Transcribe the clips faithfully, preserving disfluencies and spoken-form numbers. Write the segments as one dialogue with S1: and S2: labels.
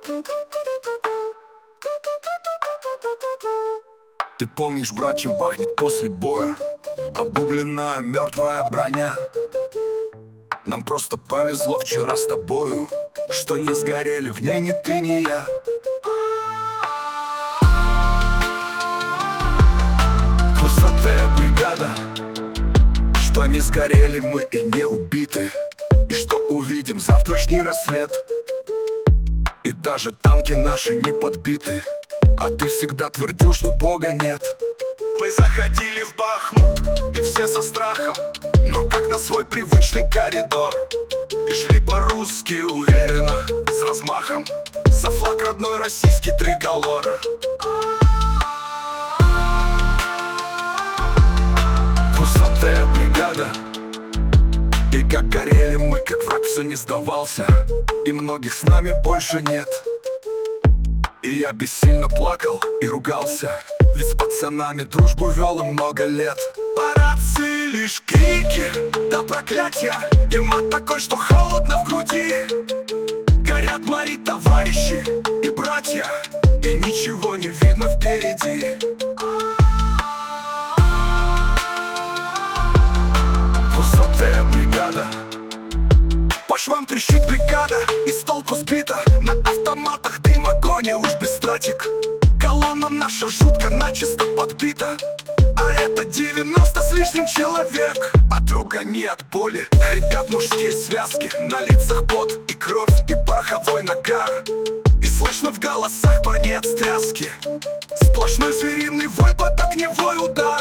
S1: Ты помнишь, брат, чем пахнет после боя? Обугленная мертвая броня. Нам просто повезло вчера с тобою, что не сгорели в ней ни ты, ни я. Двухсотая бригада, что не сгорели мы и не убиты, и что увидим завтрашний рассвет. И даже танки наши не подбиты, а ты всегда твердил, что Бога нет. Мы заходили в Бахмут, и все со страхом, но как на свой привычный коридор. И шли по-русски уверенно, с размахом, за флаг родной российский триголор. Двухсотая бригада, и как горели мы, как враг все не сдавался, и многих с нами больше нет. И я бессильно плакал и ругался, ведь с пацанами дружбу вел и много лет. По рации лишь крики, да проклятия, и мат такой, что холодно в груди. Горят мои товарищи и братья, и ничего не видно впереди. Двухсотая бригада, по швам трещит бригада, и с толку сбита. На автоматах дым, огонь, уж без статик. Колонна наша жутко начисто подбита, а это девяносто с лишним человек. От ругани, от боли, ребят мужские связки, на лицах пот и кровь, и пороховой нагар. И слышно в голосах брони от стряски, сплошной звериный вой под огневой удар.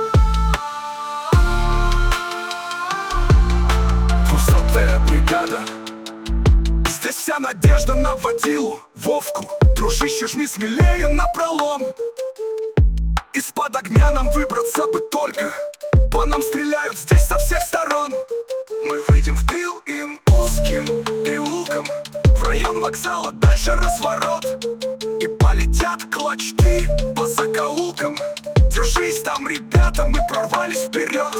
S1: Двухсотая бригада, здесь вся надежда на водилу Вовку. Дружище, жми смелее напролом, из-под огня нам выбраться бы только. По нам стреляют здесь со всех сторон. Мы выйдем в тыл им узким переулком, в район вокзала, дальше разворот. И полетят клочки по закоулкам. Держись там, ребята, мы прорвались вперед.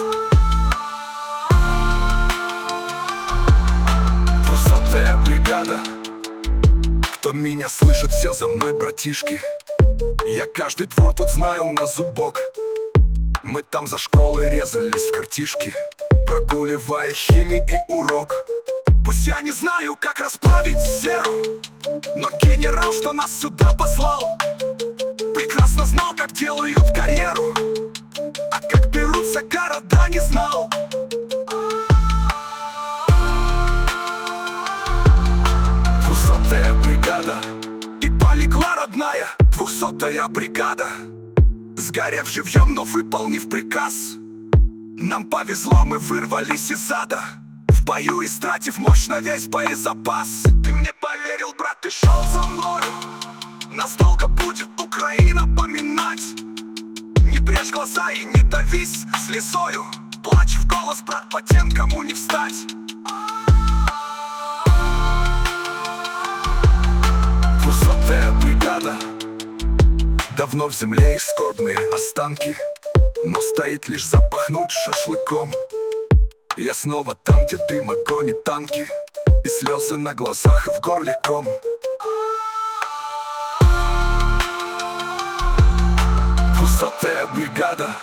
S1: Двухсотая бригада, кто меня слышит, все за мной, братишки. Я каждый двор тут знаю на зубок. Мы там за школой резались в картишки, прогуливая химию и урок. Пусть я не знаю, как расплавить серу, но генерал, что нас сюда послал, прекрасно знал, как делают карьеру, а как берутся города, не знал. Двухсотая бригада, и полегла родная двухсотая бригада, сгорев живьем, но выполнив приказ. Нам повезло, мы вырвались из ада, в бою истратив мощно весь боезапас. Ты мне поверил, брат, ты шел за мною, нас долго будет Украина поминать. Не прячь глаза и не давись слезою, плачь в голос, брат, по тем, кому не встать. Двухсотая бригада, давно в земле их скорбные останки, но стоит лишь запахнуть шашлыком. Я снова там, где дым, огонь и танки, и слезы на глазах, и в горле ком. Двухсотая бригада.